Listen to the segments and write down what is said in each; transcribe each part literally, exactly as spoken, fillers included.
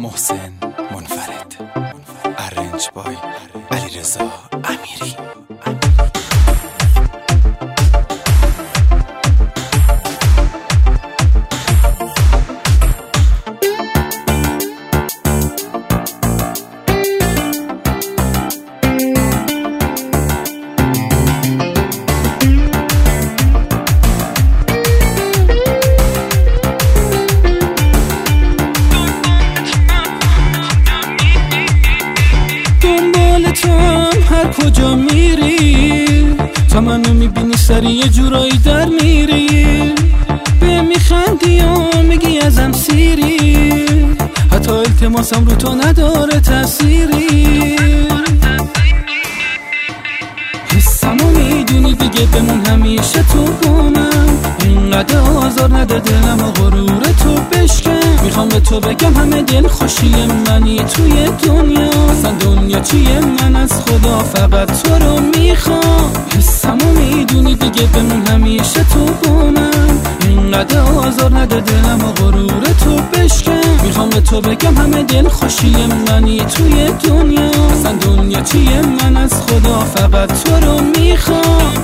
محسن منفرد، ارنج بای علیرضا امیری. هر کجا میری تا منو میبینی سری یه جورایی در میری، به میخندی و میگی ازم سیری، حتی التماسم رو تو نداره تأثیری. حسمو میدونی دیگه بمون همیشه تو گمم، اینقدر آزار نده دلم و غرور تو بشکن. میخوام به تو بگم همه دل خوشی منی توی دنیا، اصلا دنیا چیه من از خدا فقط تو رو میخوام. حسمو میدونی دیگه بمون همیشه تو گمم، اینقدر آزار نده دلم و غرور تو بشکن. میخوام به تو بگم همه دل خوشی منی توی دنیا، اصلا دنیا چیه من از خدا فقط تو رو میخوام.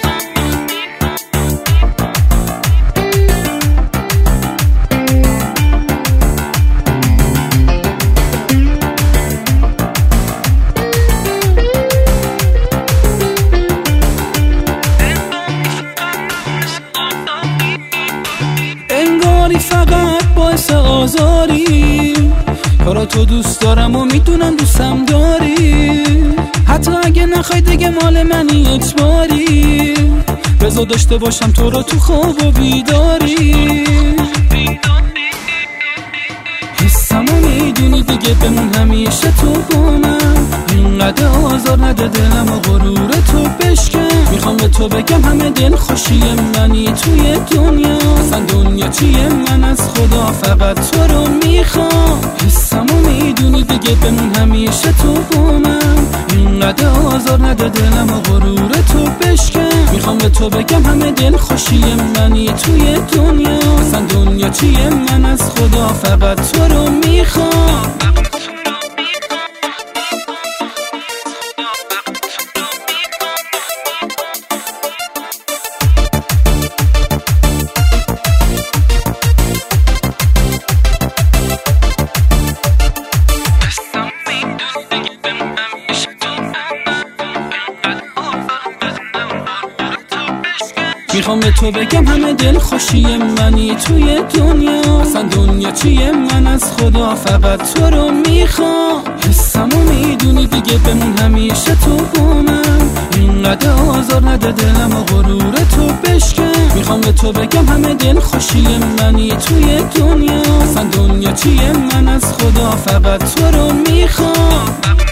فقط باعث آزاری، کارا تو دوست دارم و میدونم دوستم داری، حتی اگه نخوای دیگه مال منی اجباری، بذار داشته باشم تو رو تو خواب و بیداری. حسمو میدونی دیگه بمون همیشه تو گمم، اینقدر آزار نده دلم و غرور تو بشکن. میخوام به تو بگم همه دل خوشی منی توی دنیا، اصلا دنیا چیه من از خدا فقط تو رو میخوام. حسمو میدونی دیگه بمون همیشه تو گمم، اینقدر آزار نده دلم و غرور تو بشکن. میخوام به تو بگم همه دل خوشی منی توی دنیا، اصلا دنیا چیه من از خدا فقط تو رو میخوام. میخوام به تو بگم همه دل خوشی منی توی دنیا، اصلا دنیا چیه من از خدا فقط تو رو میخوام. حسمو میدونی دیگه بمون همیشه تو گمم، اینقدر آزار نده دلم و غرور تو بشکن. میخوام به تو بگم همه دل خوشی منی توی دنیا، اصلا دنیا چیه من از خدا فقط تو رو میخوام.